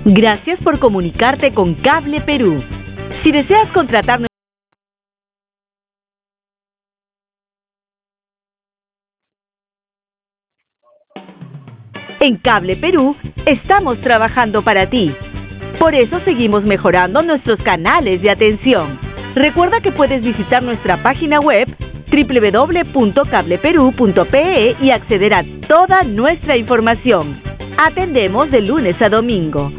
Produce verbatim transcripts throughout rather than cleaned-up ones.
Gracias por comunicarte con Cable Perú. Si deseas contratar en Cable Perú, estamos trabajando para ti. Por eso seguimos mejorando nuestros canales de atención. Recuerda que puedes visitar nuestra página web doble u doble u doble u punto cable perú punto pe e y acceder a toda nuestra información. Atendemos de lunes a domingo.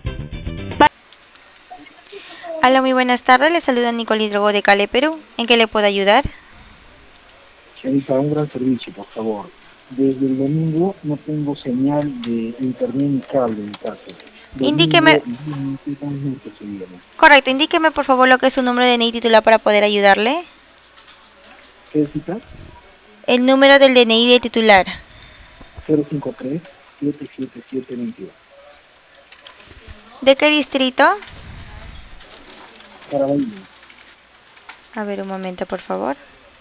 Hola, muy buenas tardes. Le saluda Nicolás Drogo de Cable Perú. ¿En qué le puedo ayudar? Señorita, un gran servicio, por favor. Desde el domingo no tengo señal de internet ni cable en casa. Domingo, Indíqueme. domingo, Correcto, indíqueme por favor lo que es su número de D N I titular para poder ayudarle. ¿Qué cita? El número del D N I de titular. cero cinco tres, siete siete siete, dos dos. ¿De qué distrito? Caraballo. A ver, un momento, por favor.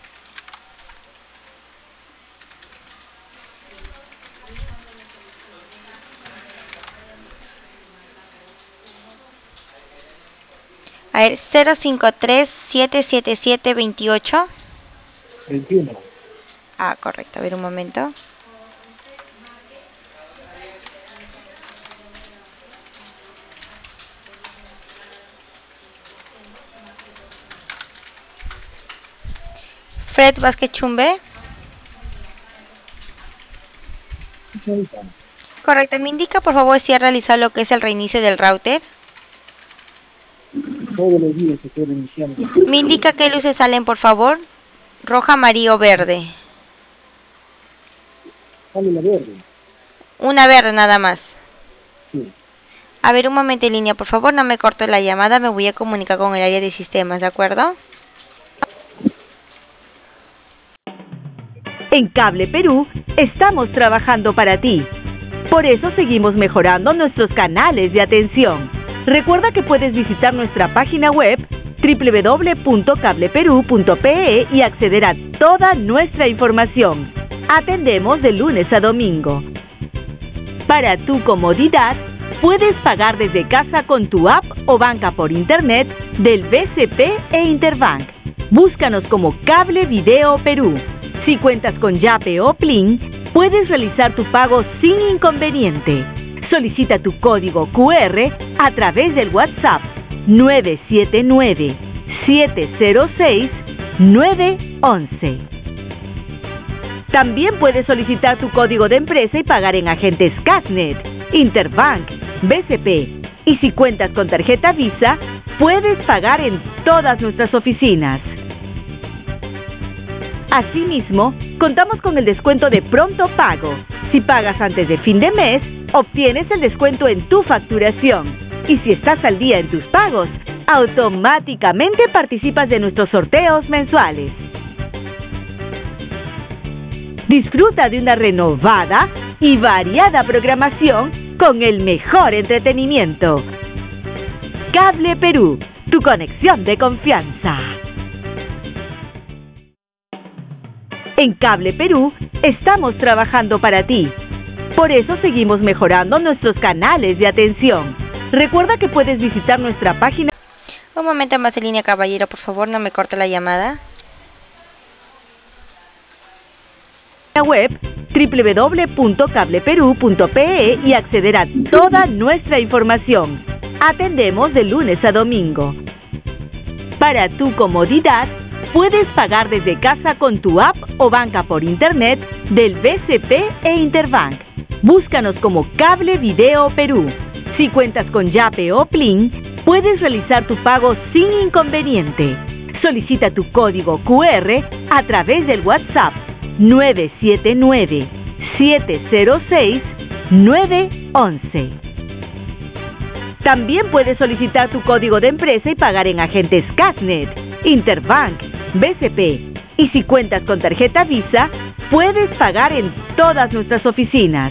A ver, cero cinco tres, siete siete siete, dos ocho. veintiuno. Ah, correcto. A ver, un momento. Fred Vázquez Chumbe. Señorita, Correcto. Me indica por favor si ha realizado lo que es el reinicio del router. todos los días se estoy iniciando. Me indica qué luces salen, por favor. Roja, amarillo o verde. Sale la verde. Una verde nada más. Sí. A ver, un momento en línea, por favor. No me corte la llamada. Me voy a comunicar con el área de sistemas, ¿de acuerdo? En Cable Perú, estamos trabajando para ti. Por eso seguimos mejorando nuestros canales de atención. Recuerda que puedes visitar nuestra página web doble u doble u doble u punto cable perú punto pe e y acceder a toda nuestra información. Atendemos de lunes a domingo. Para tu comodidad, puedes pagar desde casa con tu app o banca por internet del B C P e Interbank. Búscanos como Cable Video Perú. Si cuentas con Yape o Plin, puedes realizar tu pago sin inconveniente. Solicita tu código cu erre a través del WhatsApp nueve siete nueve, siete cero seis, nueve once. También puedes solicitar tu código de empresa y pagar en agentes Casnet, Interbank, B C P. Y si cuentas con tarjeta Visa, puedes pagar en todas nuestras oficinas. Asimismo, contamos con el descuento de pronto pago. Si pagas antes de fin de mes, obtienes el descuento en tu facturación. Y si estás al día en tus pagos, automáticamente participas de nuestros sorteos mensuales. Disfruta de una renovada y variada programación con el mejor entretenimiento. Cable Perú, tu conexión de confianza. En Cable Perú, estamos trabajando para ti. Por eso seguimos mejorando nuestros canales de atención. Recuerda que puedes visitar nuestra página Un momento más en línea, caballero, por favor. No me corte la llamada. web doble u doble u doble u punto cable perú punto pe e y acceder a toda nuestra información. Atendemos de lunes a domingo. Para tu comodidad, puedes pagar desde casa con tu app o banca por internet del B C P e Interbank. Búscanos como Cable Video Perú. Si cuentas con Yape o Plin, puedes realizar tu pago sin inconveniente. Solicita tu código cu erre a través del WhatsApp nueve siete nueve, siete cero seis, nueve once. También puedes solicitar tu código de empresa y pagar en agentes Casnet, Interbank, B C P. Y si cuentas con tarjeta Visa, puedes pagar en todas nuestras oficinas.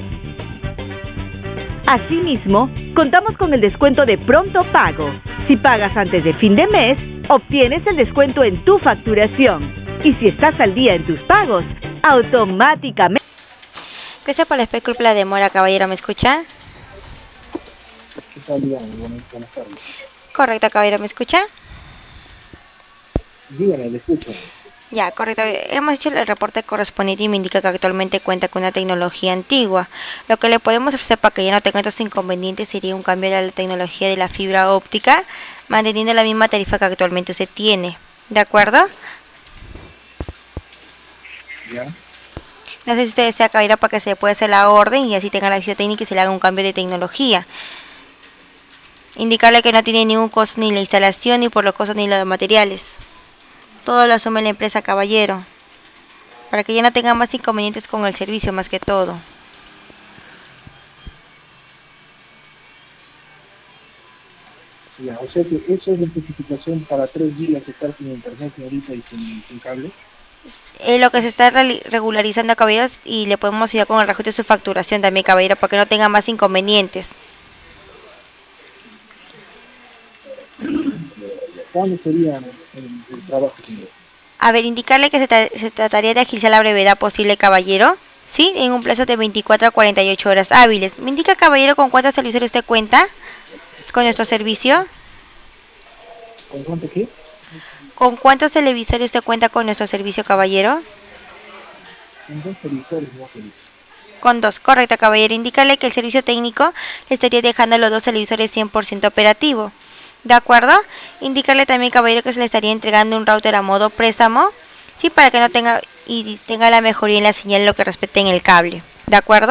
Asimismo, contamos con el descuento de pronto pago. Si pagas antes de fin de mes, obtienes el descuento en tu facturación. Y si estás al día en tus pagos, automáticamente... Gracias por la espera, culpa la demora, caballero. ¿Me escucha? Italia, buenas, buenas tardes. Correcto, caballero, ¿me escucha? Dígame, le escucho. Ya, correcto. Hemos hecho el reporte correspondiente y me indica que actualmente cuenta con una tecnología antigua. Lo que le podemos ofrecer para que ya no tenga estos inconvenientes sería un cambio de la tecnología de la fibra óptica, manteniendo la misma tarifa que actualmente usted tiene. ¿De acuerdo? ¿Ya? No sé si usted desea, caballero, para que se pueda hacer la orden y así tenga la visita técnica y se le haga un cambio de tecnología. Indicarle que no tiene ningún costo ni la instalación, ni por los costos, ni los materiales. Todo lo asume la empresa, caballero, para que ya no tenga más inconvenientes con el servicio, más que todo. Ya, o sea que eso es la especificación para tres días estar sin internet ahorita y sin, sin cable. Eh, lo que se está re regularizando, caballero, y le podemos ayudar con el reajuste de su facturación también, caballero, para que no tenga más inconvenientes. ¿Cuándo sería el, el trabajo, señor? A ver, indicarle que se, tra se trataría de agilizar la brevedad posible, caballero, ¿sí? En un plazo de veinticuatro a cuarenta y ocho horas hábiles. ¿Me indica, caballero, con cuántos televisores usted cuenta con nuestro servicio? ¿Con cuánto qué? ¿Con cuántos televisores usted cuenta con nuestro servicio, caballero? Con dos televisores, no feliz. Con dos, correcto, caballero. Indícale que el servicio técnico le estaría dejando los dos televisores cien por ciento operativo. ¿De acuerdo? Indicarle también, caballero, que se le estaría entregando un router a modo préstamo, sí, para que no tenga y tenga la mejoría en la señal en lo que respecte en el cable. ¿De acuerdo?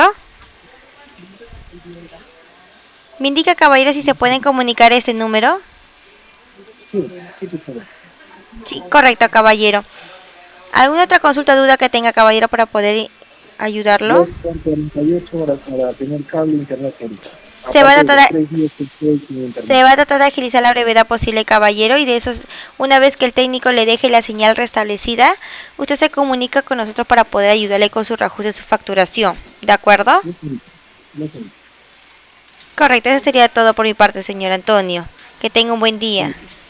Me indica, caballero, si se pueden comunicar a este número. Sí, sí, por favor. Sí, correcto, caballero. ¿Alguna otra consulta, duda que tenga, caballero, para poder ayudarlo? Dos con cuarenta y ocho horas para tener cable e internet ahorita. Se va, a Aparte tratar de de, tres días que estoy sin internet. se va a tratar de agilizar la brevedad posible, caballero, y de eso, una vez que el técnico le deje la señal restablecida, usted se comunica con nosotros para poder ayudarle con su reajuste de su facturación. ¿De acuerdo? No, señorita. No, señorita. Correcto, eso sería todo por mi parte, señor Antonio. Que tenga un buen día.